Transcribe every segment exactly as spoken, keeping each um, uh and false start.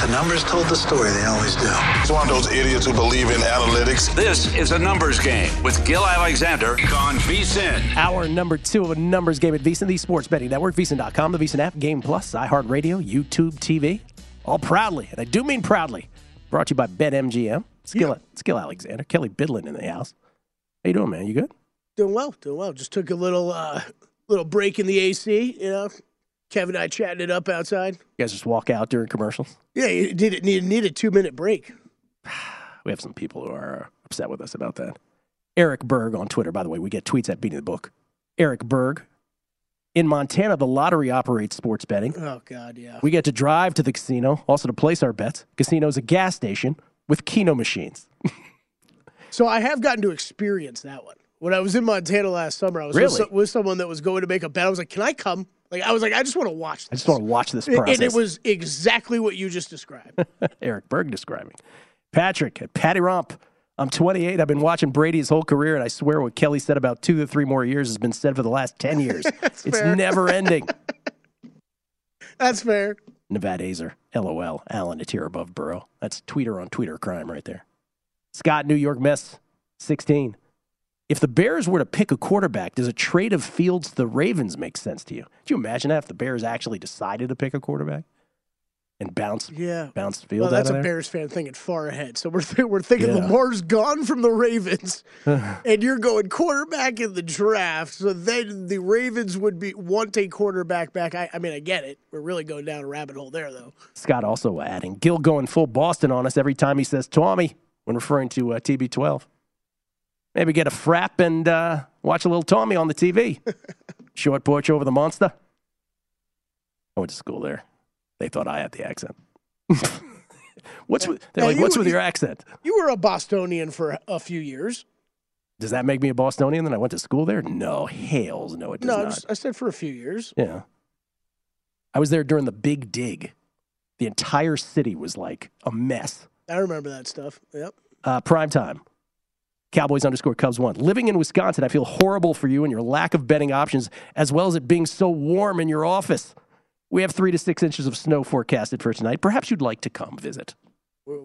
numbers told the story. They always do. It's one of those idiots who believe in analytics. This is a numbers game with Gil Alexander on VSiN. Hour number two of a numbers game at VSiN, the Sports Betting Network, VSiN dot com, the VSiN app, Game Plus, iHeartRadio, YouTube T V. All proudly, and I do mean proudly, brought to you by BetMGM. Skill, yeah. Skill Alexander, Kelly Bidlin in the house. How you doing, man? You good? Doing well, doing well. Just took a little uh, little break in the A C, you know. Kevin and I chatting it up outside. You guys just walk out during commercials? Yeah, you need, need, need a two-minute break. We have some people who are upset with us about that. Eric Berg on Twitter, by the way, we get tweets at Beating the Book. Eric Berg. In Montana, the lottery operates sports betting. Oh, God, yeah. We get to drive to the casino, also to place our bets. Casino's a gas station with Keno machines. So I have gotten to experience that one. When I was in Montana last summer, I was really? with, with someone that was going to make a bet. I was like, can I come? Like I was like, I just want to watch this. I just want to watch this process. And it was exactly what you just described. Eric Berg describing. Patrick at Patty Romp. I'm twenty-eight. I've been watching Brady his whole career, and I swear what Kelly said about two to three more years has been said for the last ten years. It's fair. Never ending. That's fair. Nevada Azer. LOL. Allen a tier above Burrow. That's tweeter on tweeter crime right there. Scott, New York Mets, sixteen. If the Bears were to pick a quarterback, does a trade of Fields to the Ravens make sense to you? Do you imagine that if the Bears actually decided to pick a quarterback and bounce, yeah. bounce Fields well, that's out of a there? Bears fan thinking far ahead. So we're th- we're thinking Yeah. Lamar's gone from the Ravens, and you're going quarterback in the draft. So then the Ravens would be want a quarterback back. I, I mean, I get it. We're really going down a rabbit hole there, though. Scott also adding, Gil going full Boston on us every time he says Tommy when referring to uh, T B twelve. Maybe get a frap and uh, watch a little Tommy on the T V. Short porch over the monster. I went to school there. They thought I had the accent. what's with, they're Now, like, you- what's with your accent? You were a Bostonian for a few years. Does that make me a Bostonian? Then I went to school there? No, hails, no, it does No, not. I, just, I said for a few years. Yeah. I was there during the Big Dig. The entire city was like a mess. I remember that stuff. Yep. Uh, prime time. Cowboys underscore Cubs one. Living in Wisconsin, I feel horrible for you and your lack of betting options, as well as it being so warm in your office. We have three to six inches of snow forecasted for tonight. Perhaps you'd like to come visit. We're,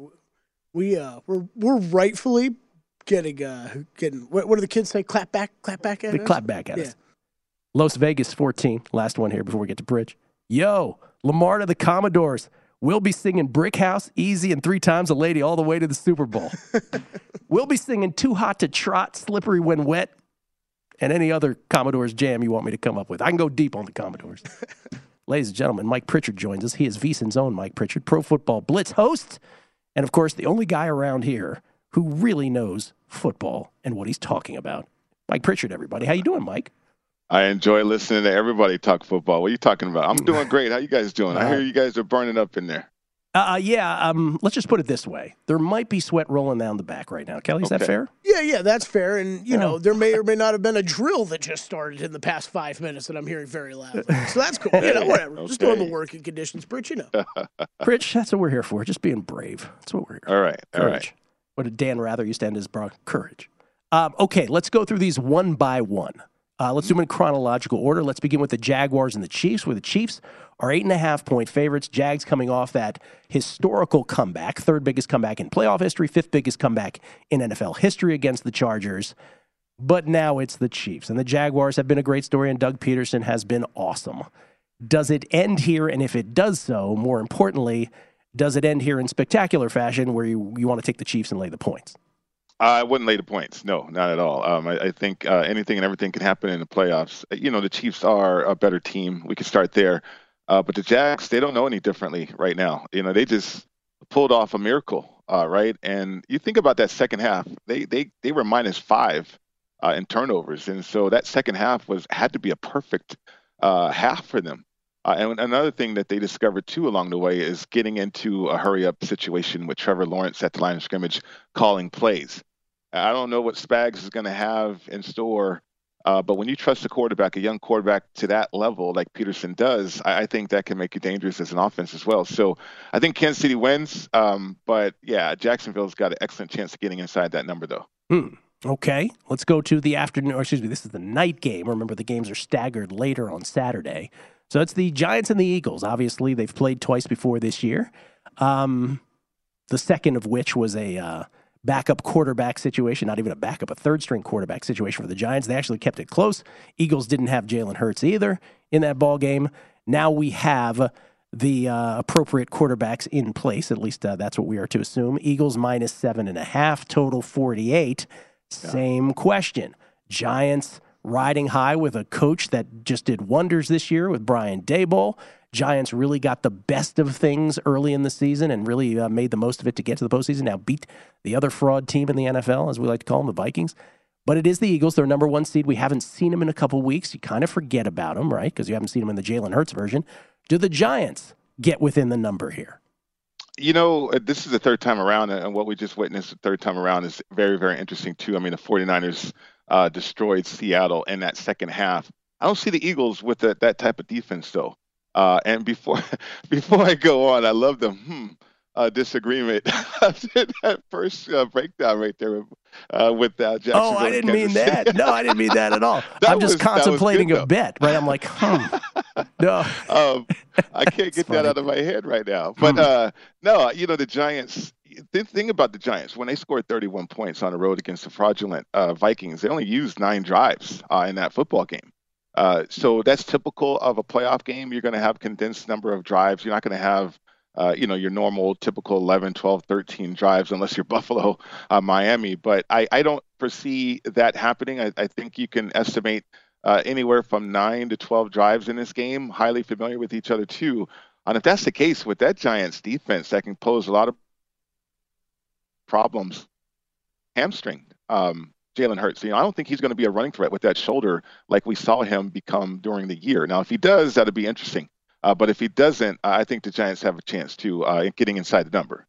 we uh we're we're rightfully getting uh getting what, what do the kids say? Clap back, clap back at They us? clap back at Yeah. us. Las Vegas fourteen. Last one here before we get to Bridge. Yo, Lamar to the Commodores. We'll be singing Brick House, Easy, and Three Times a Lady all the way to the Super Bowl. We'll be singing Too Hot to Trot, Slippery When Wet, and any other Commodores jam you want me to come up with. I can go deep on the Commodores. Ladies and gentlemen, Mike Pritchard joins us. He is VSiN's own Mike Pritchard, Pro Football Blitz host, and, of course, the only guy around here who really knows football and what he's talking about. Mike Pritchard, everybody. How you doing, Mike? I enjoy listening to everybody talk football. What are you talking about? I'm doing great. How you guys doing? I hear you guys are burning up in there. Uh, yeah, um, let's just put it this way. There might be sweat rolling down the back right now. Kelly, is Okay. that fair? Yeah, yeah, that's fair. And, you Yeah. know, there may or may not have been a drill that just started in the past five minutes that I'm hearing very loudly. So that's cool. You know, whatever. Just Okay. normal working conditions, Brit, you know. Rich, that's what we're here for. Just being brave. That's what we're here for. All right. All Courage. right. What did Dan Rather used to end his broad? Courage. Um, okay, let's go through these one by one. Uh, let's do them in chronological order. Let's begin with the Jaguars and the Chiefs, where the Chiefs are eight and a half point favorites. Jags coming off that historical comeback, third biggest comeback in playoff history, fifth biggest comeback in N F L history against the Chargers. But now it's the Chiefs. And the Jaguars have been a great story, and Doug Peterson has been awesome. Does it end here? And if it does so, more importantly, does it end here in spectacular fashion where you, you want to take the Chiefs and lay the points? I wouldn't lay the points. No, not at all. Um, I, I think uh, anything and everything can happen in the playoffs. You know, the Chiefs are a better team. We can start there. Uh, but the Jags, they don't know any differently right now. You know, they just pulled off a miracle, uh, right? And you think about that second half, they they they were minus five uh, in turnovers. And so that second half was had to be a perfect uh, half for them. Uh, and another thing that they discovered, too, along the way is getting into a hurry-up situation with Trevor Lawrence at the line of scrimmage calling plays. I don't know what Spags is going to have in store, uh, but when you trust a quarterback, a young quarterback to that level like Peterson does, I, I think that can make you dangerous as an offense as well. So I think Kansas City wins, um, but, yeah, Jacksonville's got an excellent chance of getting inside that number, though. Hmm. Okay, let's go to the afternoon, or excuse me, this is the night game. Remember, the games are staggered later on Saturday. So it's the Giants and the Eagles. Obviously, they've played twice before this year. Um, the second of which was a uh, backup quarterback situation, not even a backup, a third-string quarterback situation for the Giants. They actually kept it close. Eagles didn't have Jalen Hurts either in that ball game. Now we have the uh, appropriate quarterbacks in place. At least uh, that's what we are to assume. Eagles minus seven and a half, total forty-eight. Yeah. Same question. Giants riding high with a coach that just did wonders this year with Brian Daboll. Giants really got the best of things early in the season and really uh, made the most of it to get to the postseason. Now beat the other fraud team in the N F L, as we like to call them, the Vikings. But it is the Eagles. They're number one seed. We haven't seen them in a couple weeks. You kind of forget about them, right? Because you haven't seen them in the Jalen Hurts version. Do the Giants get within the number here? You know, this is the third time around, and what we just witnessed the third time around is very, very interesting, too. I mean, the 49ers uh, destroyed Seattle in that second half. I don't see the Eagles with the, that type of defense, though. Uh, and before before I go on, I love the hmm, uh, disagreement. That first uh, breakdown right there uh, with uh, Jacksonville. Oh, I didn't Kansas mean City. that. No, I didn't mean that at all. That I'm just was- contemplating that was a good, bet, right? I'm like, hmm. No. um, I can't get funny. that out of my head right now. But uh, no, you know, the Giants, the thing about the Giants, when they scored thirty-one points on the road against the fraudulent uh, Vikings, they only used nine drives uh, in that football game. Uh, so that's typical of a playoff game. You're going to have condensed number of drives. You're not going to have, uh, you know, your normal typical eleven, twelve, thirteen drives unless you're Buffalo, uh, Miami. But I, I don't foresee that happening. I, I think you can estimate uh, anywhere from nine to twelve drives in this game, highly familiar with each other too. And if that's the case with that Giants defense, that can pose a lot of problems. Hamstring. Um, Jalen Hurts. You know, I don't think he's going to be a running threat with that shoulder like we saw him become during the year. Now, if he does, that'd be interesting. Uh, but if he doesn't, I think the Giants have a chance to uh, getting inside the number.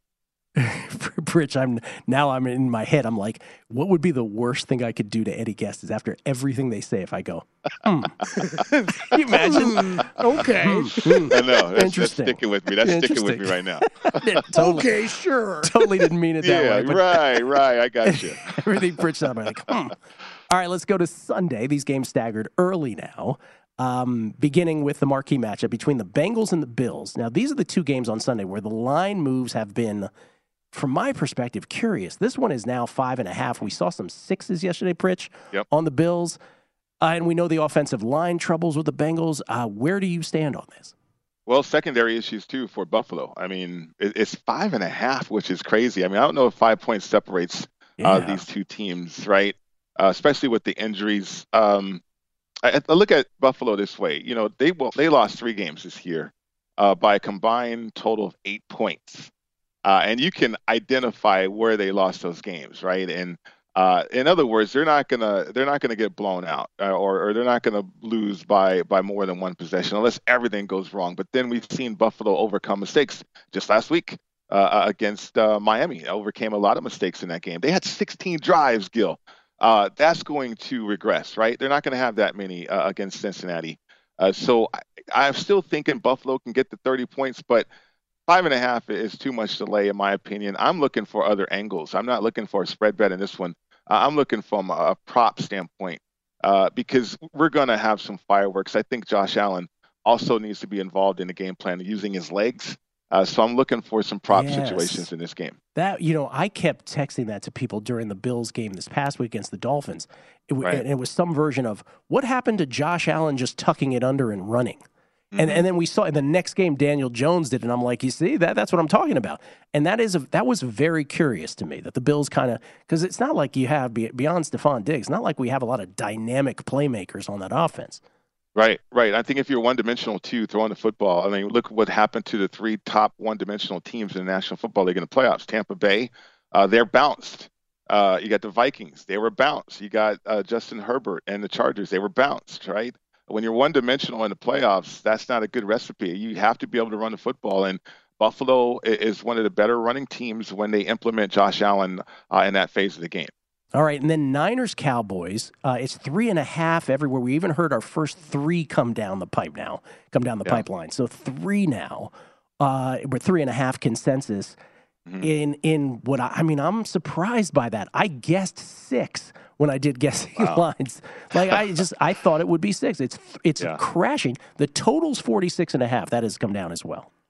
Rich, I'm now I'm in my head. I'm like, what would be the worst thing I could do to Eddie Guest is after everything they say if I go, hmm. Can you imagine? Okay. Hmm. I know. That's, that's Interesting. sticking with me. That's sticking with Interesting. me right now. totally, Okay, sure. totally didn't mean it that Yeah, way. But right, right. I got you. everything Rich said, I'm like, hmm. All right, let's go to Sunday. These games staggered early now. Um, beginning with the marquee matchup between the Bengals and the Bills. Now, these are the two games on Sunday where the line moves have been, from my perspective, curious. This one is now five and a half. We saw some sixes yesterday, Pritch, Yep. on the Bills. Uh, and we know the offensive line troubles with the Bengals. Uh, where do you stand on this? Well, secondary issues too for Buffalo. I mean, it, it's five and a half, which is crazy. I mean, I don't know if five points separates uh, Yeah. these two teams, right? Uh, especially with the injuries. Um, I, I look at Buffalo this way. You know, they well, they lost three games this year uh, by a combined total of eight points, uh, and you can identify where they lost those games, right? And uh, in other words, they're not gonna they're not gonna get blown out, uh, or or they're not gonna lose by by more than one possession unless everything goes wrong. But then we've seen Buffalo overcome mistakes just last week uh, against uh, Miami. They overcame a lot of mistakes in that game. They had sixteen drives, Gil. Uh, that's going to regress, right? They're not going to have that many uh, against Cincinnati. Uh, so I, I'm still thinking Buffalo can get the thirty points, but five and a half is too much delay, in my opinion. I'm looking for other angles. I'm not looking for a spread bet in this one. Uh, I'm looking from a prop standpoint uh, because we're going to have some fireworks. I think Josh Allen also needs to be involved in the game plan using his legs. Uh, so I'm looking for some prop Yes. situations in this game. That, you know, I kept texting that to people during the Bills game this past week against the Dolphins. It, w- Right. and it was some version of what happened to Josh Allen just tucking it under and running. Mm-hmm. And and then we saw in the next game Daniel Jones did, and I'm like, you see that that's what I'm talking about. And that is a, that was very curious to me that the Bills kind of, because it's not like you have beyond Stephon Diggs, not like we have a lot of dynamic playmakers on that offense. Right, right. I think if you're one-dimensional too, throwing the football, I mean, look what happened to the three top one-dimensional teams in the National Football League in the playoffs. Tampa Bay, uh, they're bounced. Uh, you got the Vikings, they were bounced. You got uh, Justin Herbert and the Chargers, they were bounced, right? When you're one-dimensional in the playoffs, that's not a good recipe. You have to be able to run the football, and Buffalo is one of the better running teams when they implement Josh Allen uh, in that phase of the game. All right, and then Niners Cowboys. Uh, it's three and a half everywhere. We even heard our first three come down the pipe now, come down the Yeah. pipeline. So three now. Uh, we're three and a half consensus. Mm-hmm. In in what I, I mean, I'm surprised by that. I guessed six when I did guessing Wow. lines. Like I just I thought it would be six. It's it's Yeah. crashing. The total's forty-six and a half. That has come down as well.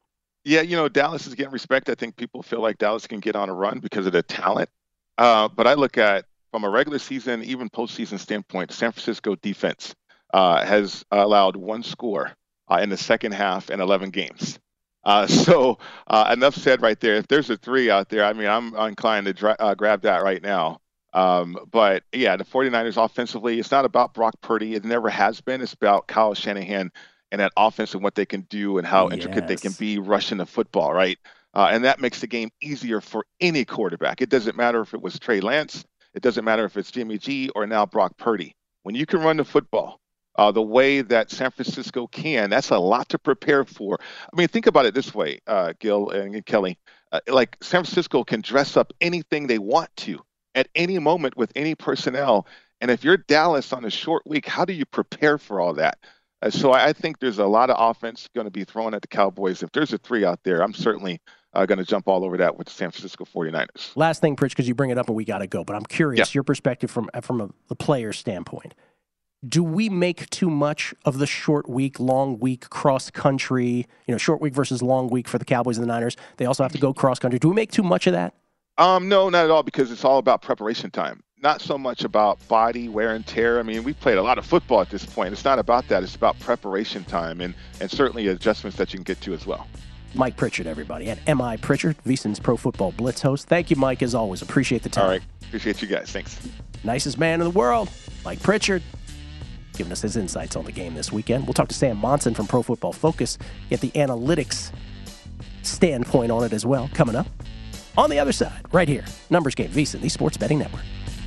Yeah, you know, Dallas is getting respect. I think people feel like Dallas can get on a run because of the talent. Uh, but I look at, from a regular season, even postseason standpoint, San Francisco defense uh, has allowed one score uh, in the second half in eleven games. Uh, so uh, enough said right there. If there's a three out there, I mean, I'm inclined to dra- uh, grab that right now. Um, but, yeah, the 49ers offensively, it's not about Brock Purdy. It never has been. It's about Kyle Shanahan and that offense and what they can do and how yes. intricate they can be rushing the football, right? Uh, and that makes the game easier for any quarterback. It doesn't matter if it was Trey Lance. It doesn't matter if it's Jimmy G or now Brock Purdy. When you can run the football uh, the way that San Francisco can, that's a lot to prepare for. I mean, think about it this way, uh, Gil and Kelly. Uh, like San Francisco can dress up anything they want to at any moment with any personnel. And if you're Dallas on a short week, how do you prepare for all that? Uh, so I, I think there's a lot of offense going to be thrown at the Cowboys. If there's a three out there, I'm certainly uh, going to jump all over that with the San Francisco 49ers. Last thing, Pritch, because you bring it up and we got to go, but I'm curious, yeah. your perspective from from a, the player's standpoint. Do we make too much of the short week, long week, cross country, you know, short week versus long week for the Cowboys and the Niners? They also have to go cross country. Do we make too much of that? Um, no, not at all, because it's all about preparation time. Not so much about body wear and tear. I mean, we've played a lot of football at this point. It's not about that. It's about preparation time and, and certainly adjustments that you can get to as well. Mike Pritchard, everybody, at M I Pritchard, VSiN's Pro Football Blitz host. Thank you, Mike, as always. Appreciate the time. All right. Appreciate you guys. Thanks. Nicest man in the world, Mike Pritchard, giving us his insights on the game this weekend. We'll talk to Sam Monson from Pro Football Focus, get the analytics standpoint on it as well, coming up. On the other side, right here, Numbers Game, VSiN, the Sports Betting Network.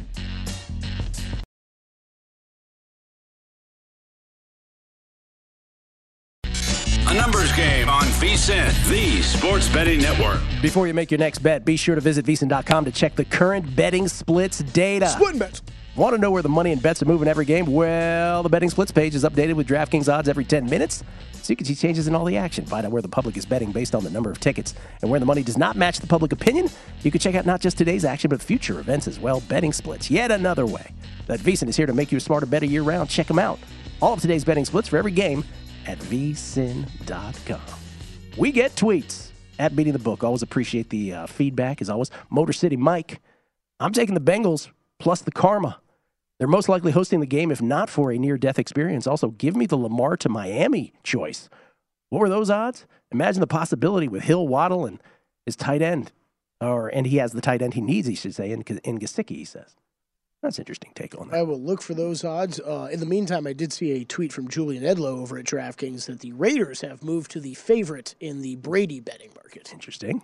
A Numbers Game on VSiN, the Sports Betting Network. Before you make your next bet, be sure to visit V S I N dot com to check the current betting splits data. Splitting bets. Want to know where the money and bets are moving every game? Well, the betting splits page is updated with DraftKings odds every ten minutes, so you can see changes in all the action. Find out where the public is betting based on the number of tickets. And where the money does not match the public opinion, you can check out not just today's action, but future events as well. Betting splits, yet another way that VSiN is here to make you a smarter, better year-round. Check them out. All of today's betting splits for every game at V S I N dot com. We get tweets at Beating the Book. Always appreciate the uh, feedback, as always. Motor City Mike, I'm taking the Bengals plus the karma. They're most likely hosting the game, if not for a near-death experience. Also, give me the Lamar to Miami choice. What were those odds? Imagine the possibility with Hill, Waddle, and his tight end. or And he has the tight end he needs, he should say, in, in Gesicki, he says. That's an interesting take on that. I will look for those odds. Uh, in the meantime, I did see a tweet from Julian Edlow over at DraftKings that the Raiders have moved to the favorite in the Brady betting market. Interesting.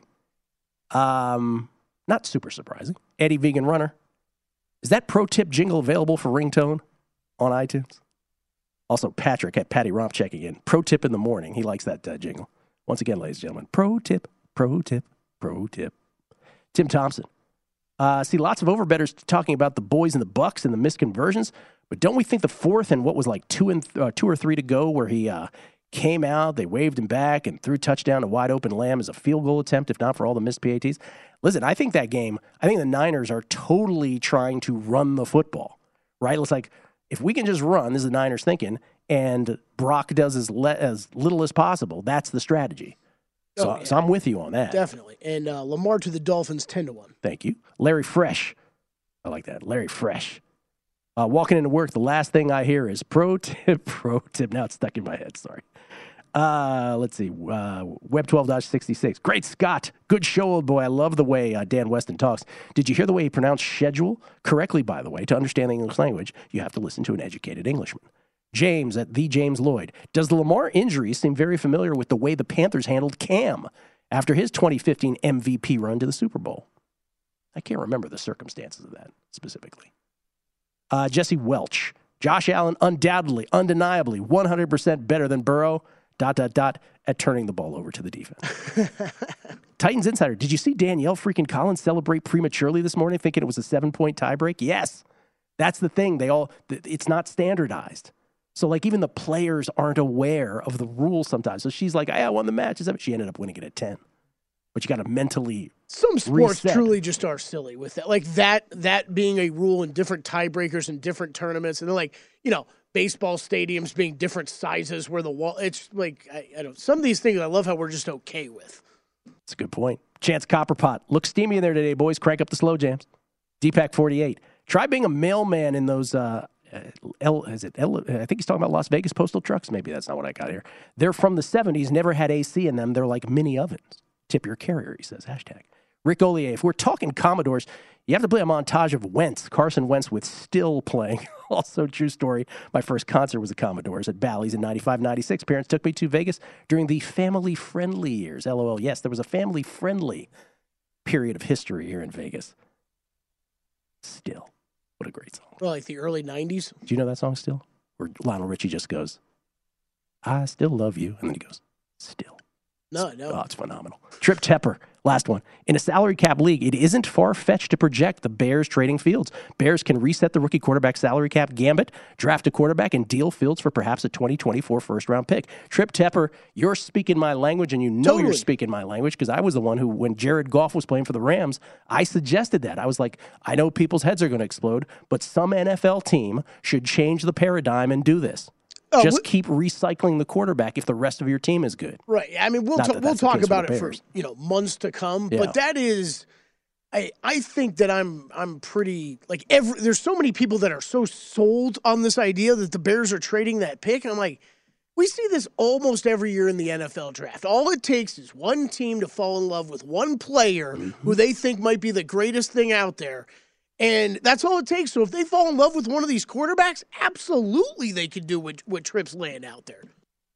Um, not super surprising. Eddie Vegan Runner. Is that pro tip jingle available for ringtone on iTunes? Also, Patrick at Patty Romp checking in. Pro tip in the morning. He likes that uh, jingle. Once again, ladies and gentlemen, pro tip, pro tip, pro tip. Tim Thompson. Uh, see, lots of overbettors talking about the boys and the Bucks and the missed conversions, but don't we think the fourth and what was like two and th- uh, two or three to go, where he uh, came out, they waved him back and threw touchdown to wide open Lamb as a field goal attempt, if not for all the missed P A Ts? Listen, I think that game, I think the Niners are totally trying to run the football, right? It's like, if we can just run, this is the Niners thinking, and Brock does as, le- as little as possible, that's the strategy. So, oh, yeah. so I'm with you on that. Definitely. And uh, Lamar to the Dolphins, ten to one. Thank you. Larry Fresh. I like that. Larry Fresh. Uh, walking into work, the last thing I hear is pro tip, pro tip. Now it's stuck in my head. Sorry. Uh, let's see. Uh, Web twelve sixty-six. Great Scott. Good show, old boy. I love the way uh, Dan Weston talks. Did you hear the way he pronounced schedule? Correctly, by the way. To understand the English language, you have to listen to an educated Englishman. James at the James Lloyd. Does the Lamar injury seem very familiar with the way the Panthers handled Cam after his twenty fifteen M V P run to the Super Bowl? I can't remember the circumstances of that specifically. Uh, Jesse Welch. Josh Allen, undoubtedly, undeniably, one hundred percent better than Burrow, dot, dot, dot, at turning the ball over to the defense. Titans Insider. Did you see Danielle freaking Collins celebrate prematurely this morning thinking it was a seven-point tiebreak? Yes. That's the thing. They all, it's not standardized. So, like, even the players aren't aware of the rules sometimes. So she's like, hey, I won the match. She ended up winning it at ten. But you got to mentally Some sports reset. truly just are silly with that. Like, that that being a rule in different tiebreakers and different tournaments. And then, like, you know, baseball stadiums being different sizes where the wall, it's like, I, I don't, some of these things I love how we're just okay with. That's a good point. Chance Copperpot. Looks steamy in there today, boys. Crank up the slow jams. D PAC forty-eight. Try being a mailman in those, uh, L, is it L, I think he's talking about Las Vegas postal trucks. Maybe that's not what I got here. They're from the seventies, never had A C in them. They're like mini ovens. Tip your carrier, he says. Hashtag. Rick Ollier. If we're talking Commodores, you have to play a montage of Wentz, Carson Wentz with Still playing. Also, true story. My first concert was the Commodores at Bally's in ninety-five ninety-six. Parents took me to Vegas during the family-friendly years. L O L. Yes, there was a family-friendly period of history here in Vegas. Still. What a great song. Well, like the early nineties. Do you know that song Still? Where Lionel Richie just goes, I still love you. And then he goes, Still. No, no. Oh, it's phenomenal. Trip Tepper, last one. In a salary cap league, it isn't far-fetched to project the Bears trading Fields. Bears can reset the rookie quarterback salary cap gambit, draft a quarterback, and deal Fields for perhaps a twenty twenty-four first-round pick. Trip Tepper, you're speaking my language, and you know Totally. you're speaking my language because I was the one who, when Jared Goff was playing for the Rams, I suggested that. I was like, I know people's heads are going to explode, but some N F L team should change the paradigm and do this. Oh, Just we- keep recycling the quarterback if the rest of your team is good. Right. I mean, we'll Not ta- that we'll that's the talk case for about the it for Bears. you know months to come. Yeah. But that is, I I think that I'm I'm pretty like every. There's so many people that are so sold on this idea that the Bears are trading that pick, and I'm like, we see this almost every year in the N F L draft. All it takes is one team to fall in love with one player Mm-hmm. who they think might be the greatest thing out there. And that's all it takes. So if they fall in love with one of these quarterbacks, absolutely they could do what, what Tripp's laying out there.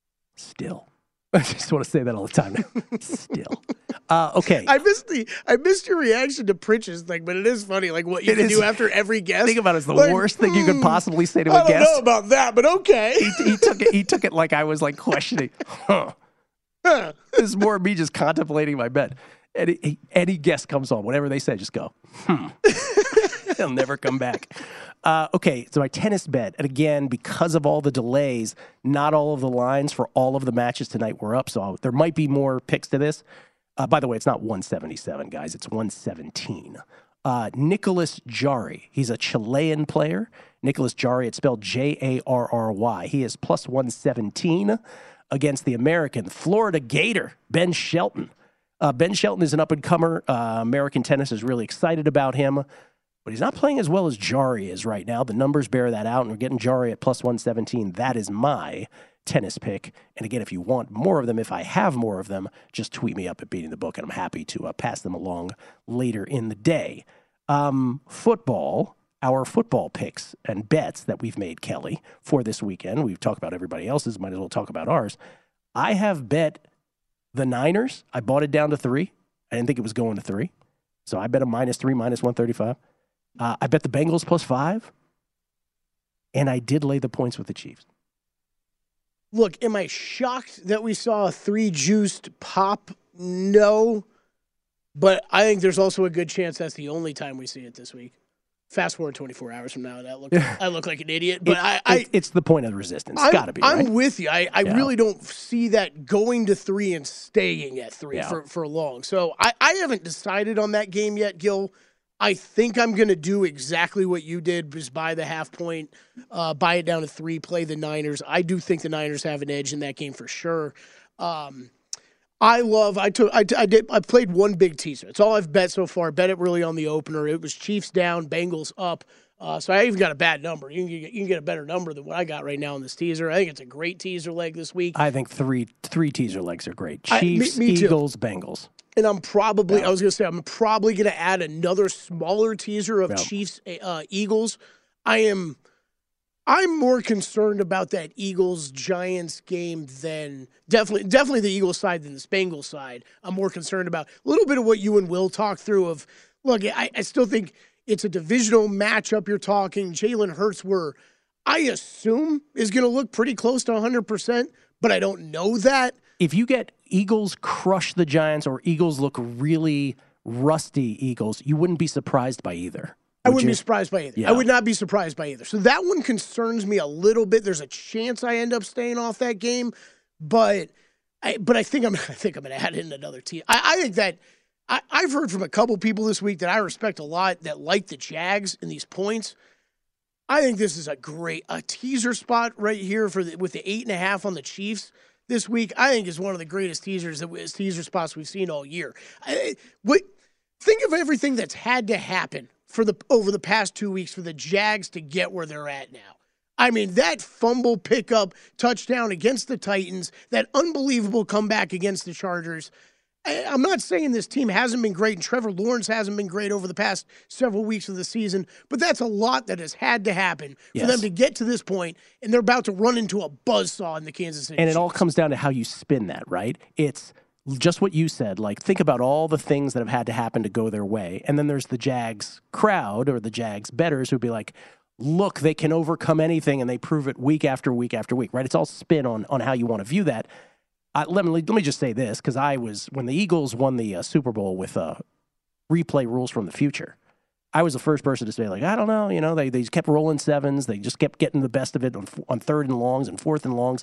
Still. I just want to say that all the time now. Still. Uh, okay. I missed the I missed your reaction to Pritch's thing, but it is funny, like what you It can is- do after every guess. Think about it. It's the Like, worst thing you could hmm, possibly say to I a don't guest. know about that, but okay. He, he took it. He took it like I was like questioning. Huh. Huh. This is more me just contemplating my bet. Any any guest comes on, whatever they say, just go. Hmm. They'll never come back. Uh, okay, so my tennis bet, and again, because of all the delays, not all of the lines for all of the matches tonight were up, so I'll, there might be more picks to this. Uh, by the way, it's not one seventy-seven, guys. It's one seventeen. Uh, Nicholas Jarry. He's a Chilean player. Nicholas Jarry, it's spelled J A R R Y. He is plus one seventeen against the American Florida Gator, Ben Shelton. Uh, Ben Shelton is an up-and-comer. Uh, American tennis is really excited about him, but he's not playing as well as Jarry is right now. The numbers bear that out, and we're getting Jarry at plus one seventeen. That is my tennis pick. And again, if you want more of them, if I have more of them, just tweet me up at Beating the Book, and I'm happy to uh, pass them along later in the day. Um, football, our football picks and bets that we've made, Kelly, for this weekend. We've talked about everybody else's. Might as well talk about ours. I have bet the Niners. I bought it down to three. I didn't think it was going to three. So I bet a minus three, minus one thirty-five. Uh, I bet the Bengals plus five. And I did lay the points with the Chiefs. Look, am I shocked that we saw a three juiced pop? No. But I think there's also a good chance that's the only time we see it this week. Fast forward twenty-four hours from now, and I look, I look like an idiot. But It- I, I it- it's the point of the resistance. I'm, Got to be, I'm right? with you. I, I Yeah. really don't see that going to three and staying at three Yeah. for, for long. So I, I haven't decided on that game yet, Gil. I think I'm going to do exactly what you did, is buy the half point, uh, buy it down to three, play the Niners. I do think the Niners have an edge in that game for sure. Um, I love. I took. I, I did. I played one big teaser. It's all I've bet so far. Bet it really on the opener. It was Chiefs down, Bengals up. Uh, so I even got a bad number. You can get, you can get a better number than what I got right now in this teaser. I think it's a great teaser leg this week. I think three three teaser legs are great. I- me- Chiefs, me too. Eagles, Bengals. And I'm probably, I was going to say, I'm probably going to add another smaller teaser of Yeah. Chiefs uh, Eagles. I am, I'm more concerned about that Eagles Giants game than definitely, definitely the Eagles side than the Bengals side. I'm more concerned about a little bit of what you and Will talked through. Of look, I, I still think it's a divisional matchup. You're talking Jalen Hurts, where I assume is going to look pretty close to one hundred percent, but I don't know that. If you get Eagles crush the Giants or Eagles look really rusty Eagles, you wouldn't be surprised by either. I would wouldn't you? be surprised by either. Yeah. I would not be surprised by either. So that one concerns me a little bit. There's a chance I end up staying off that game, but I, but I think I'm I think I'm going to add in another team. I, I think that I, I've heard from a couple people this week that I respect a lot that like the Jags in these points. I think this is a great a teaser spot right here for the, with the eight and a half on the Chiefs this week. I think is one of the greatest teasers that was teaser spots we've seen all year. I, what think of everything that's had to happen for the over the past two weeks for the Jags to get where they're at now. I mean, that fumble pickup touchdown against the Titans, that unbelievable comeback against the Chargers. I'm not saying this team hasn't been great, and Trevor Lawrence hasn't been great over the past several weeks of the season, but that's a lot that has had to happen for yes. them to get to this point, and they're about to run into a buzzsaw in the Kansas City And it Chiefs. all comes down to how you spin that, right? It's just what you said. Like, think about all the things that have had to happen to go their way, and then there's the Jags crowd or the Jags bettors who'd be like, look, they can overcome anything, and they prove it week after week after week, right? It's all spin on, on how you want to view that. Uh, let me let me just say this, because I was when the Eagles won the uh, Super Bowl with uh, replay rules from the future, I was the first person to say, like, I don't know, you know, they they kept rolling sevens, they just kept getting the best of it on, on third and longs and fourth and longs.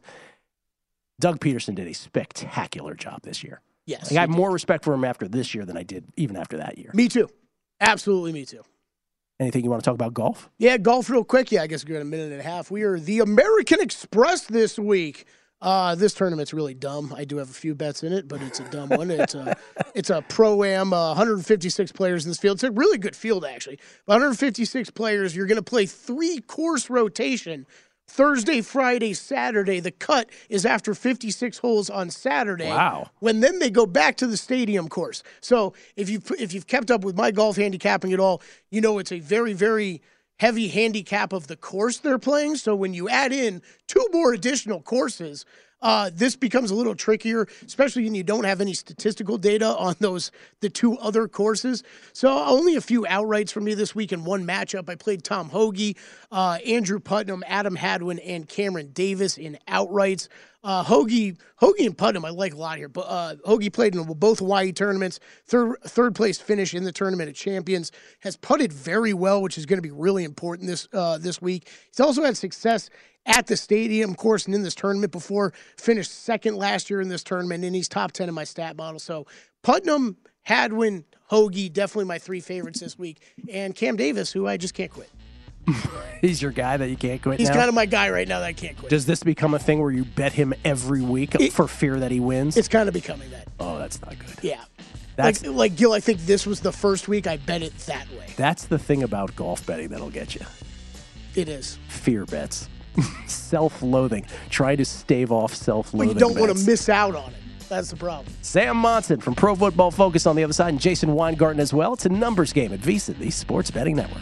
Doug Peterson did a spectacular job this year. Yes, like, I have more respect for him after this year than I did even after that year. Me too, absolutely, me too. Anything you want to talk about golf? Yeah, golf real quick. Yeah, I guess we're at a minute and a half. We are the American Express this week. Uh, this tournament's really dumb. I do have a few bets in it, but it's a dumb one. It's a it's a pro-am, uh, one hundred fifty-six players in this field. It's a really good field, actually. one hundred fifty-six players. You're going to play three-course rotation, Thursday, Friday, Saturday. The cut is after fifty-six holes on Saturday. Wow. When then they go back to the stadium course. So if you've, if you've kept up with my golf handicapping at all, you know it's a very, very heavy handicap of the course they're playing. So when you add in two more additional courses, uh, this becomes a little trickier, especially when you don't have any statistical data on those the two other courses. So only a few outrights for me this week in one matchup. I played Tom Hoge, uh, Andrew Putnam, Adam Hadwin, and Cameron Davis in outrights. Uh, Hoge, Hoge and Putnam I like a lot here, but uh, Hoge played in both Hawaii tournaments, third third place finish in the Tournament of Champions, has putted very well, which is going to be really important this uh, this week. He's also had success at the stadium course and in this tournament before, finished second last year in this tournament, and he's top ten in my stat model. So Putnam, Hadwin, Hoge, definitely my three favorites this week, and Cam Davis, who I just can't quit. He's your guy that you can't quit He's now? kind of my guy right now that I can't quit. Does this become a thing where you bet him every week It- for fear that he wins? It's kind of becoming that. Oh, that's not good. Yeah. That's like, like Gil, I think this was the first week I bet it that way. that's the thing about golf betting that'll get you. It is. Fear bets. Self-loathing. Try to stave off Well, self-loathing you don't want bets. to miss out on it. That's the problem. Sam Monson from Pro Football Focus on the other side, and Jason Weingarten as well. It's a numbers game at VSiN, the Sports Betting Network.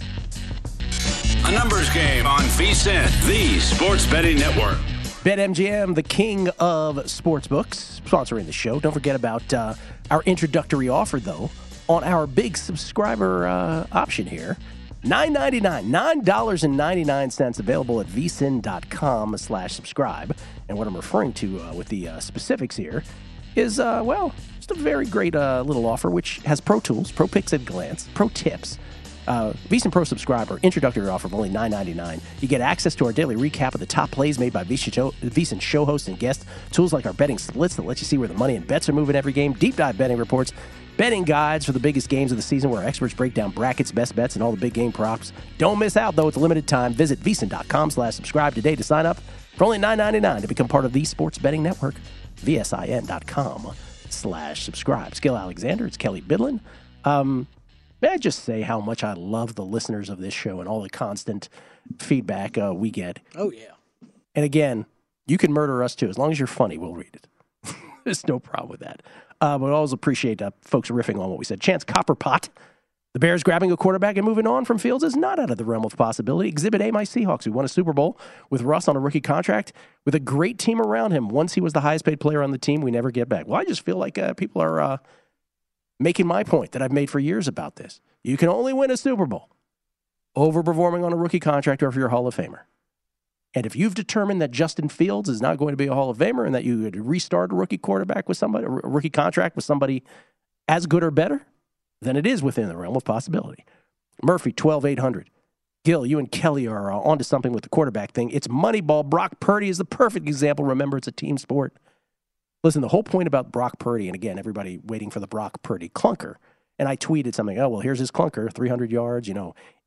A numbers game on VSiN, the Sports Betting Network. BetMGM, the king of sportsbooks, sponsoring the show. Don't forget about uh, our introductory offer, though, on our big subscriber uh, option here. nine ninety-nine, nine dollars and ninety-nine cents, available at vsin.com slash subscribe. And what I'm referring to uh, with the uh, specifics here is, uh, well, just a very great uh, little offer, which has pro tools, pro picks at a glance, pro tips. Uh, VSiN Pro subscriber, introductory offer of only nine ninety-nine. You get access to our daily recap of the top plays made by VSiN show, VSiN show hosts and guests, tools like our betting splits that let you see where the money and bets are moving every game, deep dive betting reports, betting guides for the biggest games of the season where our experts break down brackets, best bets, and all the big game props. Don't miss out, though. It's a limited time. Visit vsin.com slash subscribe today to sign up for only nine ninety-nine to become part of the Sports Betting Network. vsin.com slash subscribe. Skill Alexander, it's Kelly Bidlin. Um... May I just say how much I love the listeners of this show and all the constant feedback uh, we get. Oh, yeah. And again, you can murder us too. As long as you're funny, we'll read it. There's no problem with that. Uh, but I always appreciate uh, folks riffing on what we said. Chance Copperpot, the Bears grabbing a quarterback and moving on from Fields is not out of the realm of possibility. Exhibit A, my Seahawks, who won a Super Bowl with Russ on a rookie contract with a great team around him. Once he was the highest paid player on the team, we never get back. Well, I just feel like uh, people are... Uh, making my point that I've made for years about this. You can only win a Super Bowl overperforming on a rookie contract or if you're a Hall of Famer. And if you've determined that Justin Fields is not going to be a Hall of Famer and that you would restart a rookie quarterback with somebody, a rookie contract with somebody as good or better, then it is within the realm of possibility. Murphy, twelve eight hundred. Gil, you and Kelly are uh, onto something with the quarterback thing. It's Moneyball. Brock Purdy is the perfect example. Remember, it's a team sport. Listen, the whole point about Brock Purdy, and again, everybody waiting for the Brock Purdy clunker, and I tweeted something, oh, well, here's his clunker, three hundred yards, you know,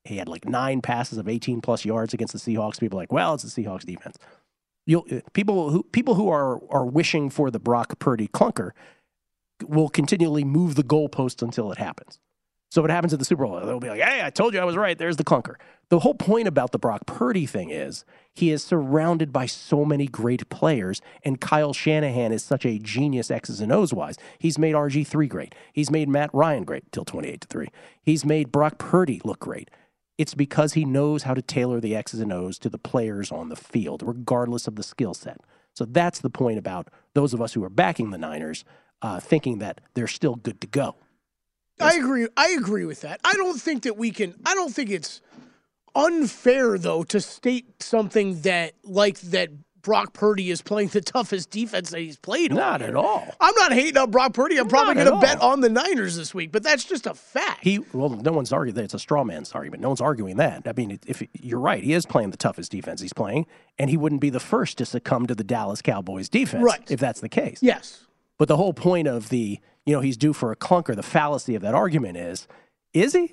he had like nine passes of eighteen plus yards against the Seahawks. People are like, well, it's the Seahawks defense. You'll, people who people who are are wishing for the Brock Purdy clunker will continually move the goalposts until it happens. So if it happens at the Super Bowl, they'll be like, hey, I told you I was right. There's the clunker. The whole point about the Brock Purdy thing is he is surrounded by so many great players, and Kyle Shanahan is such a genius X's and O's wise. He's made R G three great. He's made Matt Ryan great until twenty-eight to three. He's made Brock Purdy look great. It's because he knows how to tailor the X's and O's to the players on the field, regardless of the skill set. So that's the point about those of us who are backing the Niners, uh, thinking that they're still good to go. I agree. I agree with that. I don't think that we can. I don't think it's unfair though to state something that like that Brock Purdy is playing the toughest defense that he's played. Not at all. I'm not hating on Brock Purdy. I'm probably Not going to at bet all. on the Niners this week, but that's just a fact. He well, no one's arguing that. It's a straw man's argument. No one's arguing that. I mean, if you're right, he is playing the toughest defense he's playing, and he wouldn't be the first to succumb to the Dallas Cowboys defense, Right. if that's the case. Yes. But the whole point of the, you know, he's due for a clunker, the fallacy of that argument is, is he?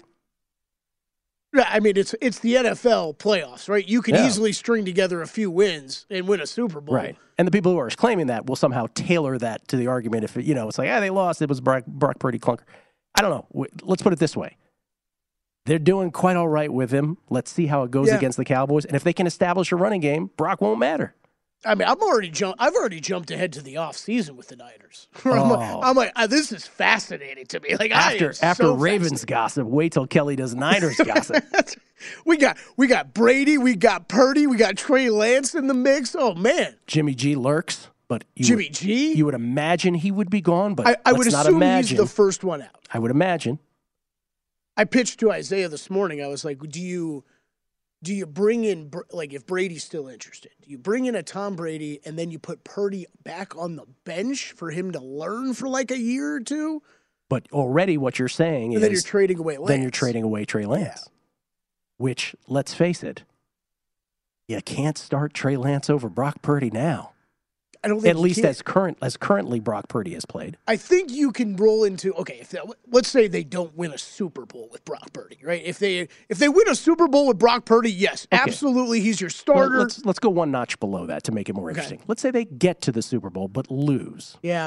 Yeah, I mean, it's it's the N F L playoffs, right? You can Yeah. easily string together a few wins and win a Super Bowl. Right. And the people who are claiming that will somehow tailor that to the argument. If, it, you know, it's like, ah, they lost, it was Brock, Brock Purdy clunker. I don't know. W- Let's put it this way. They're doing quite all right with him. Let's see how it goes Yeah. against the Cowboys. And if they can establish a running game, Brock won't matter. I mean, I'm already jump. I've already jumped ahead to the offseason with the Niners. I'm Oh. like, I'm like ah, this is fascinating to me. Like After I am after so Ravens gossip, wait till Kelly does Niners gossip. fascinated. we got we got Brady, we got Purdy, we got Trey Lance in the mix. Oh man, Jimmy G lurks, but you Jimmy would, G. you would imagine he would be gone, but I, I would let's not assume imagine. he's the first one out. I would imagine. I pitched to Isaiah this morning. I was like, do you do you bring in, like, if Brady's still interested, do you bring in a Tom Brady and then you put Purdy back on the bench for him to learn for like a year or two? But already what you're saying And is then you're trading away Lance. then you're trading away Trey Lance, which, let's face it, you can't start Trey Lance over Brock Purdy now. I don't think At you least can. as current as currently Brock Purdy has played. I think you can roll into okay. If that, let's say they don't win a Super Bowl with Brock Purdy, right? If they if they win a Super Bowl with Brock Purdy, yes, Okay. absolutely, he's your Well, starter. let's let's go one notch below that to make it more interesting. Let's say they get to the Super Bowl but lose. Yeah.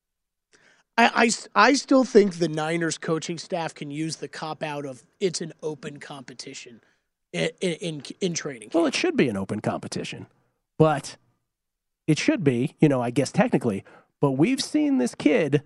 I, I, I still think the Niners coaching staff can use the cop out of it's an open competition in in, in, in training. Well, it should be an open competition, but it should be, you know, I guess technically, but we've seen this kid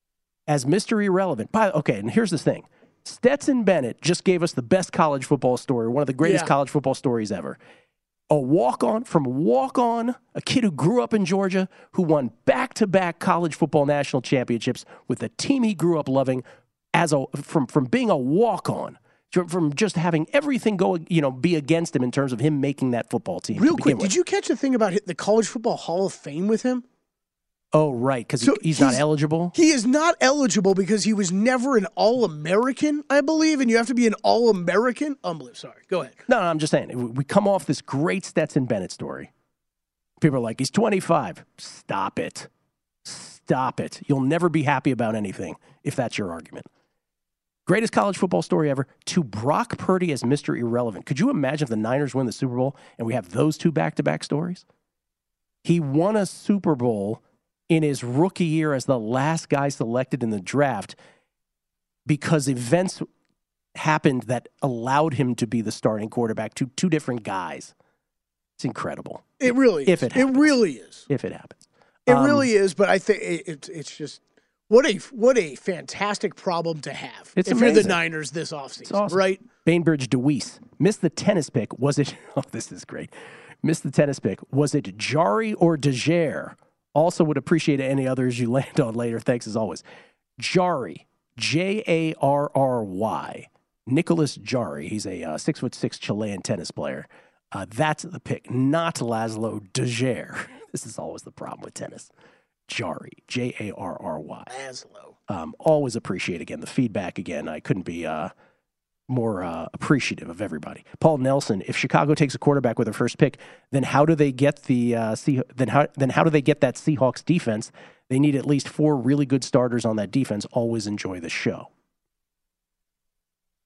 as Mister Irrelevant. By, okay, and here's the thing. Stetson Bennett just gave us the best college football story, one of the greatest Yeah. college football stories ever. A walk-on, from a walk-on, a kid who grew up in Georgia, who won back-to-back college football national championships with the team he grew up loving as a from, from being a walk-on. From just having everything go, you know, be against him in terms of him making that football team. Real to quick, begin with. did you catch the thing about hit the College Football Hall of Fame with him? Oh, right, because So he, he's, not he's- eligible. He is not eligible because he was never an All-American, I believe, and you have to be an All-American. Unbelievable. Sorry, go ahead. No, no, I'm just saying. We come off this great Stetson Bennett story. People are like, he's twenty-five. Stop it. Stop it. You'll never be happy about anything if that's your argument. Greatest college football story ever, to Brock Purdy as Mister Irrelevant. Could you imagine if the Niners win the Super Bowl and we have those two back-to-back stories? He won a Super Bowl in his rookie year as the last guy selected in the draft because events happened that allowed him to be the starting quarterback to two different guys. It's incredible. It really If is. it It happens. really is. If it happens. It Um, really is, but I think it, it, it's just what a what a fantastic problem to have It's if you're the amazing. Niners this offseason, It's awesome. right? Bainbridge DeWeese missed the tennis pick. Was it? Oh, this is great. Missed the tennis pick. Was it Jari or DeJare? Also would appreciate any others you land on later. Thanks as always. Jari, J A R R Y. Nicholas Jari. He's a uh, six foot six Chilean tennis player. Uh, that's the pick, not Laszlo DeJare. This is always the problem with tennis. Jari, J A R R Y. Laszlo. Um, always appreciate, again, the feedback. Again, I couldn't be uh, more uh, appreciative of everybody. Paul Nelson, if Chicago takes a quarterback with their first pick, then how do they get the uh, Sea- then how then how do they get that Seahawks defense? They need at least four really good starters on that defense. Always enjoy the show.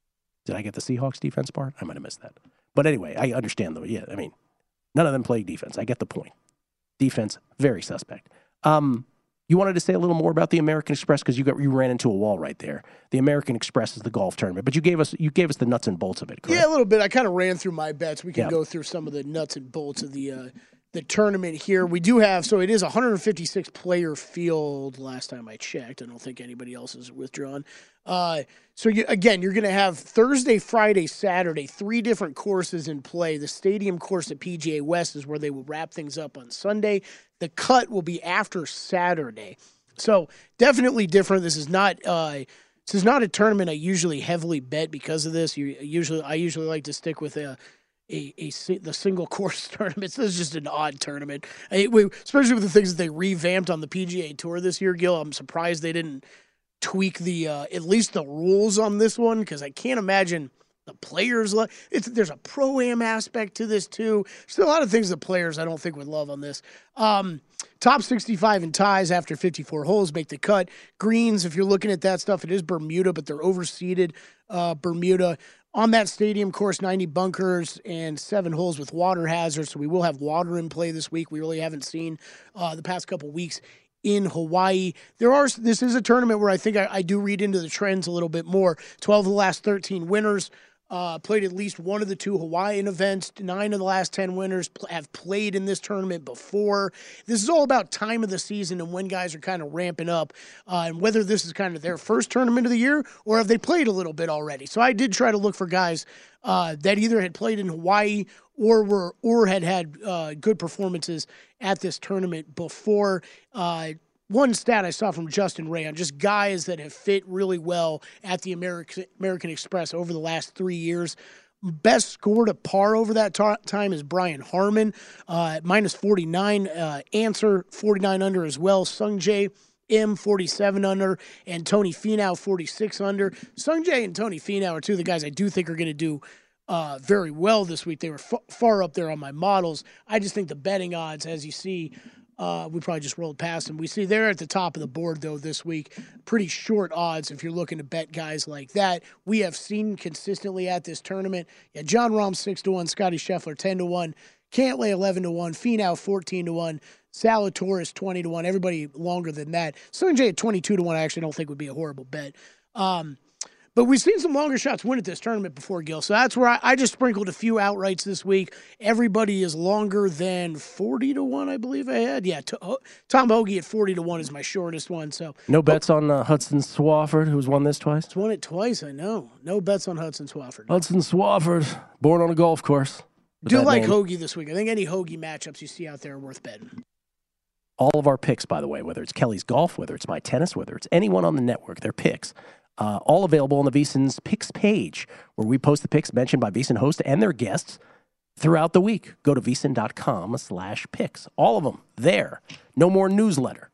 Did I get the Seahawks defense part? I might have missed that. But anyway, I understand though. Yeah, I mean, none of them play defense. I get the point. Defense, very suspect. Um, you wanted to say a little more about the American Express because you got you ran into a wall right there. The American Express is the golf tournament, but you gave us you gave us the nuts and bolts of it, correct? Yeah, a little bit. I kind of ran through my bets. We can yeah. go through some of the nuts and bolts of the uh, the tournament here. We do have so it is a one hundred fifty-six player field. Last time I checked, I don't think anybody else is withdrawn. Uh, so you, again, you're going to have Thursday, Friday, Saturday, three different courses in play. The stadium course at P G A West is where they will wrap things up on Sunday. The cut will be after Saturday. So definitely different. This is not uh, this is not a tournament I usually heavily bet because of this. You usually I usually like to stick with a a, a the single course tournaments. This is just an odd tournament, I, we, especially with the things that they revamped on the P G A Tour this year. Gil, I'm surprised they didn't tweak the uh, at least the rules on this one because I can't imagine the players. Lo- it's there's a pro-am aspect to this too. There's a lot of things the players I don't think would love on this. Um, top sixty-five in ties after fifty-four holes make the cut. Greens, if you're looking at that stuff, it is Bermuda, but they're overseeded uh, Bermuda. On that stadium course, ninety bunkers and seven holes with water hazards. So we will have water in play this week. We really haven't seen uh, the past couple weeks in Hawaii. There are. This is a tournament where I think I, I do read into the trends a little bit more. twelve of the last thirteen winners uh, played at least one of the two Hawaiian events. Nine of the last ten winners pl- have played in this tournament before. This is all about time of the season and when guys are kind of ramping up uh, and whether this is kind of their first tournament of the year or have they played a little bit already. So I did try to look for guys uh, that either had played in Hawaii or were or had had uh, good performances at this tournament before. Uh, one stat I saw from Justin Ray on just guys that have fit really well at the American American Express over the last three years. Best score to par over that t- time is Brian Harmon, uh, minus forty-nine. Uh, Answer, forty-nine under as well. Sungjae M, forty-seven under. And Tony Finau, forty-six under. Sungjae and Tony Finau are two of the guys I do think are going to do Uh, very well this week. They were f- far up there on my models. I just think the betting odds, as you see, uh, we probably just rolled past them. We see they're at the top of the board, though, this week. Pretty short odds if you're looking to bet guys like that. We have seen consistently at this tournament. Yeah, John Rahm, six to one. Scotty Scheffler, ten to one. Cantlay, eleven to one. Finau, fourteen to one. Zalatoris, twenty to one. Everybody longer than that. Sungjae at twenty-two to one, I actually don't think would be a horrible bet. Um, But we've seen some longer shots win at this tournament before, Gil. So that's where I, I just sprinkled a few outrights this week. Everybody is longer than forty to one, I believe I had. Yeah, to, uh, Tom Hoagie at forty to one is my shortest one. So no bets on uh, Hudson Swafford, who's won this twice? He's won it twice, I know. No bets on Hudson Swafford. Hudson Swafford, born on a golf course. Do like name. Hoagie this week. I think any Hoagie matchups you see out there are worth betting. All of our picks, by the way, whether it's Kelly's golf, whether it's my tennis, whether it's anyone on the network, their picks. Uh, all available on the VSiN's picks page, where we post the picks mentioned by VSiN host and their guests throughout the week. Go to VSiN.com slash picks. All of them there. No more newsletter.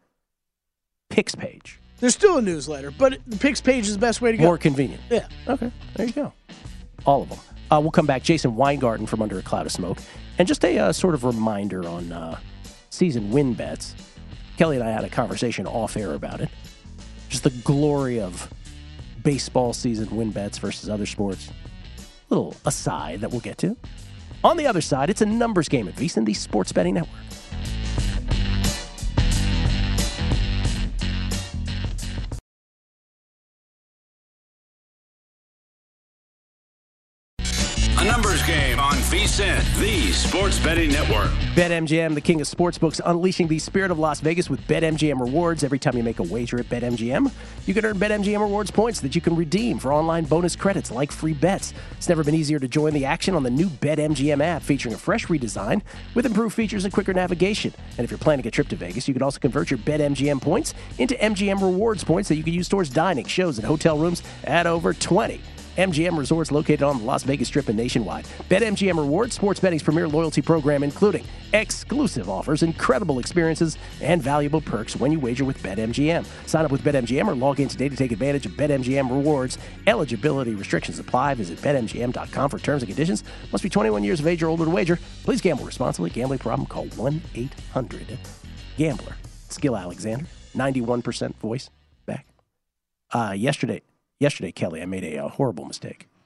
Picks page. There's still a newsletter, but the picks page is the best way to go. More convenient. Yeah. Okay, there you go. All of them. Uh, we'll come back. Jason Weingarten from Under a Cloud of Smoke. And just a uh, sort of reminder on uh, season win bets. Kelly and I had a conversation off air about it. Just the glory of baseball season win bets versus other sports. Little aside that we'll get to. On the other side, it's a numbers game at VSiN, the Sports Betting Network. A numbers game on VSiN, the Sports Betting Network. BetMGM, the king of sportsbooks, unleashing the spirit of Las Vegas with BetMGM rewards. Every time you make a wager at BetMGM, you can earn BetMGM rewards points that you can redeem for online bonus credits like free bets. It's never been easier to join the action on the new BetMGM app, featuring a fresh redesign with improved features and quicker navigation. And if you're planning a trip to Vegas, you can also convert your BetMGM points into M G M rewards points that you can use towards dining, shows, and hotel rooms at over twenty M G M resorts located on the Las Vegas Strip and nationwide. BetMGM Rewards, sports betting's premier loyalty program, including exclusive offers, incredible experiences, and valuable perks when you wager with BetMGM. Sign up with BetMGM or log in today to take advantage of BetMGM Rewards. Eligibility restrictions apply. Visit Bet M G M dot com for terms and conditions. Must be twenty-one years of age or older to wager. Please gamble responsibly. Gambling problem? Call one eight hundred gambler. Skill Alexander, ninety-one percent voice back. Uh, yesterday... Yesterday, Kelly, I made a, a horrible mistake.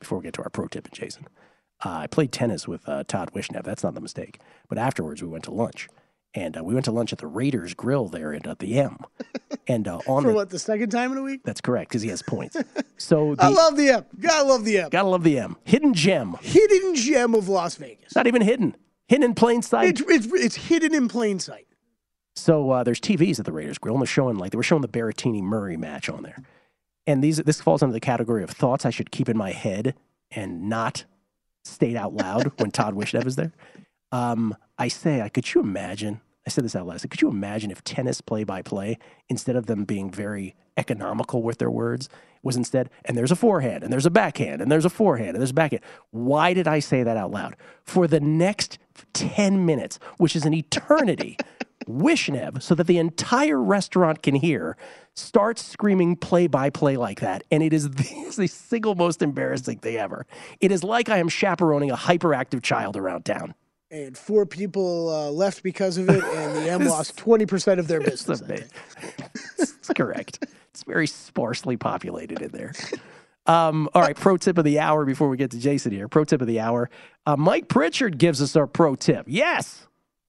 before we get to our pro tip and Jason. Uh, I played tennis with uh, Todd Wishnev. That's not the mistake. But afterwards, we went to lunch. And uh, we went to lunch at the Raiders Grill there at uh, the M. And uh, on For the, what, the second time in a week? That's correct, because he has points. So the, I love the M. Gotta love the M. Gotta love the M. Hidden gem. Hidden gem of Las Vegas. Not even hidden. Hidden in plain sight. It's, it's, it's hidden in plain sight. So uh, there's T Vs at the Raiders Grill, and they're showing, like, they were showing the Berrettini-Murray match on there. And these this falls under the category of thoughts I should keep in my head and not state out loud when Todd Wishnev is there. Um, I say, I could you imagine, I said this out loud, I said, could you imagine if tennis play-by-play, instead of them being very economical with their words, was instead, and there's a forehand, and there's a backhand, and there's a forehand, and there's a backhand. Why did I say that out loud? For the next ten minutes, which is an eternity, Wishnev, so that the entire restaurant can hear, starts screaming play-by-play like that, and it is the, the single most embarrassing thing ever. It is like I am chaperoning a hyperactive child around town. And four people uh, left because of it, and the M lost twenty percent of their business. It's correct. It's very sparsely populated in there. Um, all right, pro tip of the hour before we get to Jason here. Pro tip of the hour. Uh, Mike Pritchard gives us our pro tip. Yes.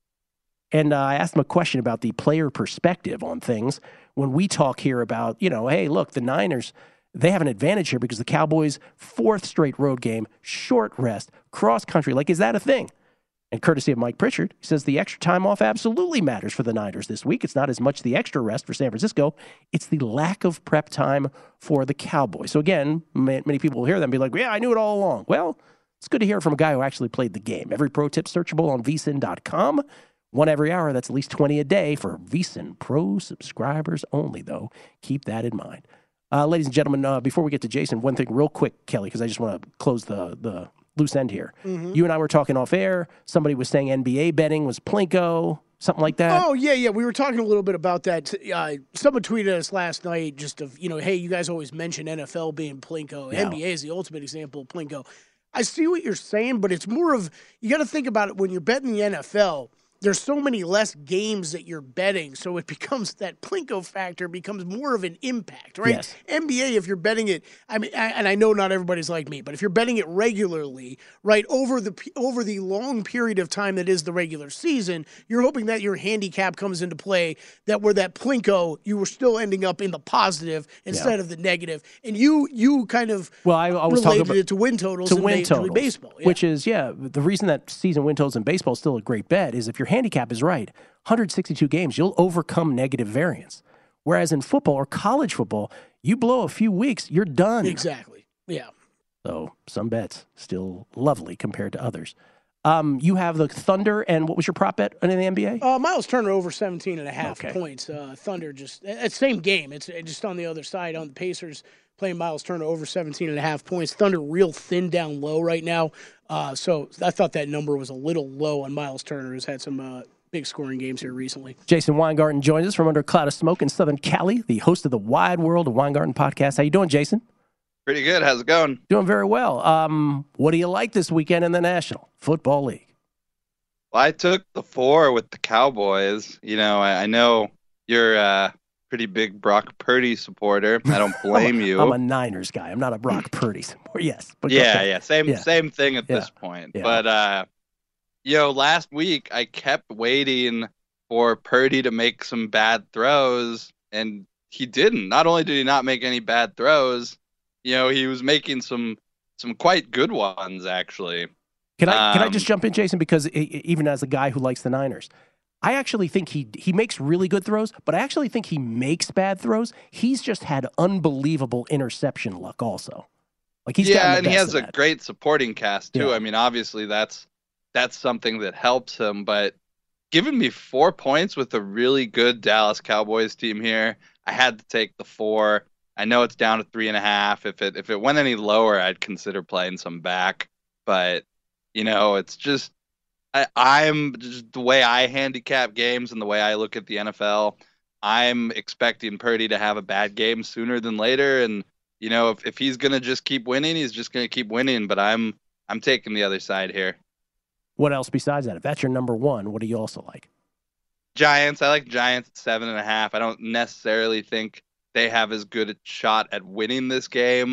And uh, I asked him a question about the player perspective on things when we talk here about, you know, hey, look, the Niners, they have an advantage here because the Cowboys' fourth straight road game, short rest, cross country. Like, is that a thing? And courtesy of Mike Pritchard, he says the extra time off absolutely matters for the Niners this week. It's not as much the extra rest for San Francisco. It's the lack of prep time for the Cowboys. So again, many people will hear that and be like, yeah, I knew it all along. Well, it's good to hear from a guy who actually played the game. Every pro tip searchable on V S I N dot com. One every hour. That's at least twenty a day for V S I N Pro subscribers only, though. Keep that in mind. Uh, ladies and gentlemen, uh, before we get to Jason, one thing real quick, Kelly, because I just want to close the the loose end here. Mm-hmm. You and I were talking off air. Somebody was saying N B A betting was Plinko, something like that. Oh, yeah, yeah. We were talking a little bit about that. Uh, someone tweeted us last night just of, you know, hey, you guys always mention N F L being Plinko. Yeah. N B A is the ultimate example of Plinko. I see what you're saying, but it's more of, you got to think about it when you're betting the N F L. There's so many less games that you're betting, so it becomes that Plinko factor becomes more of an impact, right? Yes. N B A, if you're betting it, I mean, and I know not everybody's like me, but if you're betting it regularly, right, over the over the long period of time that is the regular season, you're hoping that your handicap comes into play, that where that Plinko, you were still ending up in the positive instead yeah. of the negative. And you you kind of well, I, I was related talking about, it to win totals to in win Major totals, League Baseball. Yeah. Which is, yeah, the reason that season win totals in baseball is still a great bet is if you're handicap is right, one hundred sixty-two games, you'll overcome negative variance. Whereas in football or college football, you blow a few weeks, you're done. Exactly. Yeah. So some bets still lovely compared to others. Um, you have the Thunder, and what was your prop bet in the N B A? Uh, Miles Turner over seventeen and a half okay. points. Uh, Thunder just, it's same game. It's just on the other side on the Pacers playing Miles Turner over seventeen and a half points. Thunder real thin down low right now. Uh, so I thought that number was a little low on Miles Turner, who's had some uh, big scoring games here recently. Jason Weingarten joins us from under a cloud of smoke in Southern Cali, the host of the Wide World of Weingarten podcast. How you doing, Jason? Pretty good. How's it going? Doing very well. Um, what do you like this weekend in the National Football League? Well, I took the four with the Cowboys. You know, I, I know you're a pretty big Brock Purdy supporter. I don't blame I'm a, you. I'm a Niners guy. I'm not a Brock Purdy supporter. Yes. But yeah, yeah. Same yeah. same thing at yeah. this point. Yeah. But, uh, you know, last week I kept waiting for Purdy to make some bad throws, and he didn't. Not only did he not make any bad throws, you know, he was making some some quite good ones, actually. Can I can I Um, just jump in, Jason? Because it, even as a guy who likes the Niners, I actually think he he makes really good throws, but I actually think he makes bad throws. He's just had unbelievable interception luck, also. Like he's yeah, gotten the and he best has of a that. great supporting cast too. Yeah. I mean, obviously that's that's something that helps him. But giving me four points with a really good Dallas Cowboys team here, I had to take the four. I know it's down to three and a half. If it if it went any lower, I'd consider playing some back. But you know, it's just I, I'm just the way I handicap games and the way I look at the N F L. I'm expecting Purdy to have a bad game sooner than later, and you know, if if he's gonna just keep winning, he's just gonna keep winning. But I'm I'm taking the other side here. What else besides that? If that's your number one, what do you also like? Giants. I like Giants at seven and a half. I don't necessarily think they have as good a shot at winning this game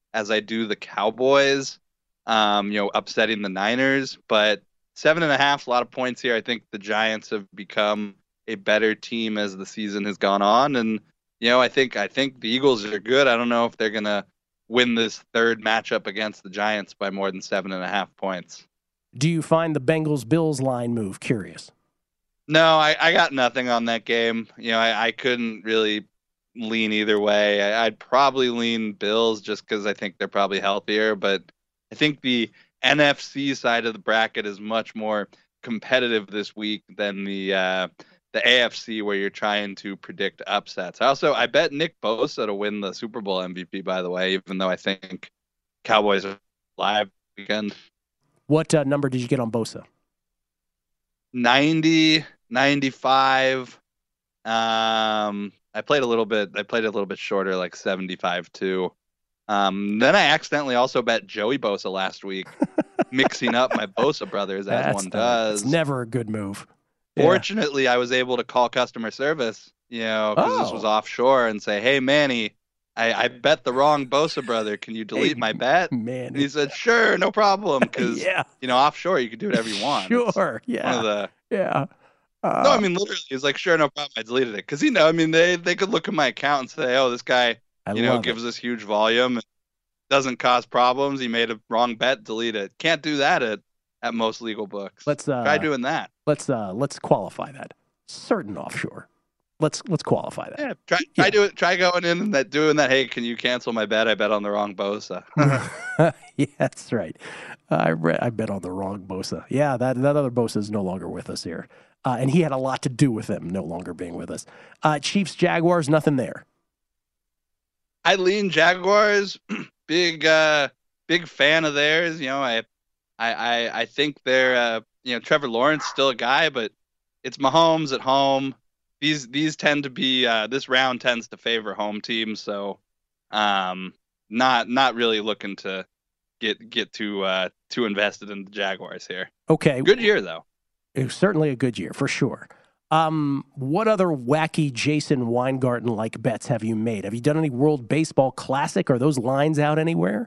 as I do the Cowboys, um, you know, upsetting the Niners. But seven and a half, a lot of points here. I think the Giants have become a better team as the season has gone on. And, you know, I think I think the Eagles are good. I don't know if they're going to win this third matchup against the Giants by more than seven and a half points. Do you find the Bengals-Bills line move curious? No, I, I got nothing on that game. You know, I, I couldn't really lean either way. I, I'd probably lean Bills just because I think they're probably healthier. But I think the N F C side of the bracket is much more competitive this week than the uh, the A F C, where you're trying to predict upsets. I also I bet Nick Bosa to win the Super Bowl M V P, by the way, even though I think Cowboys are live weekend. What uh, number did you get on Bosa? ninety, ninety-five. Um, I played a little bit. I played a little bit shorter, like seventy-five too. Um, then I accidentally also bet Joey Bosa last week, mixing up my Bosa brothers as That's one the, does. It's never a good move. Fortunately, yeah. I was able to call customer service, you know, because oh. this was offshore, and say, "Hey, Manny, I, I bet the wrong Bosa brother. Can you delete hey, my bet?" Man, and he said, "Sure, no problem." Because yeah. you know, offshore you can do whatever you want. Sure, it's yeah, one of the yeah. Uh, no, I mean literally, he's like, "Sure, no problem." I deleted it because you know, I mean, they they could look at my account and say, "Oh, this guy, I you know, love gives it. us huge volume, and doesn't cause problems. He made a wrong bet, delete it." Can't do that at at most legal books. Let's uh, try doing that. Let's uh, let's qualify that. Certain offshore. Let's let's qualify that. Yeah, try try yeah. do it. Try going in and that doing that. Hey, can you cancel my bet? I bet on the wrong Bosa. Yeah, that's right. I re- I bet on the wrong Bosa. Yeah, that that other Bosa is no longer with us here, uh, and he had a lot to do with him no longer being with us. Uh, Chiefs Jaguars, nothing there. I lean Jaguars. big uh, big fan of theirs. You know, I I I, I think they're uh, you know Trevor Lawrence still a guy, but it's Mahomes at home. These these tend to be uh, this round tends to favor home teams, so um, not not really looking to get get too uh, too invested in the Jaguars here. Okay, good year though. It was certainly a good year for sure. Um, what other wacky Jason Weingarten like bets have you made? Have you done any World Baseball Classic? Are those lines out anywhere?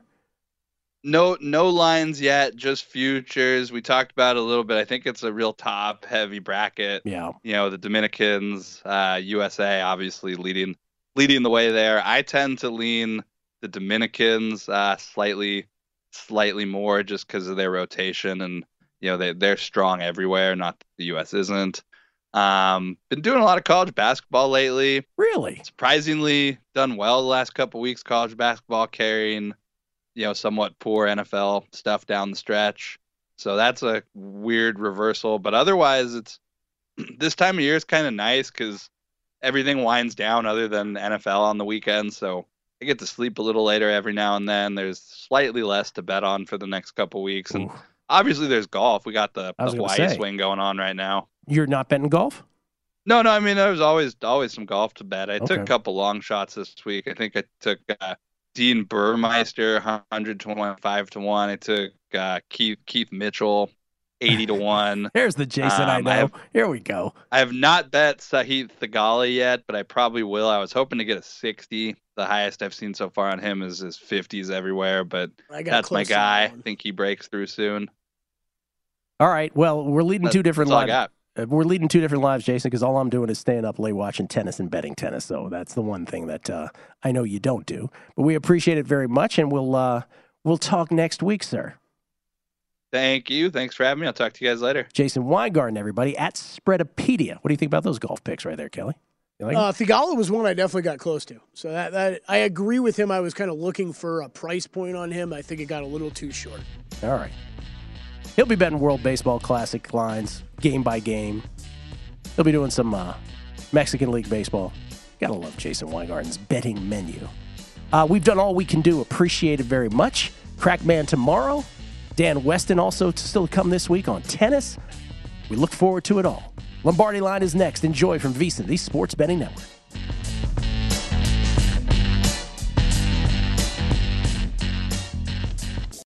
No, no lines yet, just futures. We talked about it a little bit. I think it's a real top heavy bracket. Yeah. You know, the Dominicans, uh, U S A obviously leading leading the way there. I tend to lean the Dominicans uh, slightly slightly more just because of their rotation, and you know, they they're strong everywhere, not that the U S isn't. Um, been doing a lot of college basketball lately. Really? Surprisingly done well the last couple of weeks, college basketball, carrying you know, somewhat poor N F L stuff down the stretch. So that's a weird reversal. But otherwise, it's this time of year is kind of nice because everything winds down other than N F L on the weekends. So I get to sleep a little later every now and then. There's slightly less to bet on for the next couple weeks. And Ooh. obviously there's golf. We got the, the Hawaii say, swing going on right now. You're not betting golf? No, no. I mean, there's always always some golf to bet. I okay. took a couple long shots this week. I think I took uh, Dean Burmeister, one twenty-five to one. I took uh, Keith Keith Mitchell, eighty to one. There's the Jason um, I know. I have, Here we go. I have not bet Sahith Theegala yet, but I probably will. I was hoping to get a sixty. The highest I've seen so far on him is his fifties everywhere, but that's my guy. I think he breaks through soon. All right. Well, we're leading that's, two different lives. lives. We're leading two different lives, Jason, because all I'm doing is staying up late watching tennis and betting tennis. So that's the one thing that uh, I know you don't do. But we appreciate it very much, and we'll uh, we'll talk next week, sir. Thank you. Thanks for having me. I'll talk to you guys later. Jason Weingarten, everybody, at Spreadopedia. What do you think about those golf picks right there, Kelly? You like uh, Theegala was one I definitely got close to. So that, that I agree with him. I was kind of looking for a price point on him. I think it got a little too short. All right. He'll be betting World Baseball Classic lines, game by game. He'll be doing some uh, Mexican League baseball. Gotta love Jason Weingarten's betting menu. Uh, we've done all we can do. Appreciate it very much. Crackman tomorrow. Dan Weston also to still come this week on tennis. We look forward to it all. Lombardi Line is next. Enjoy from VSiN, the Sports Betting Network.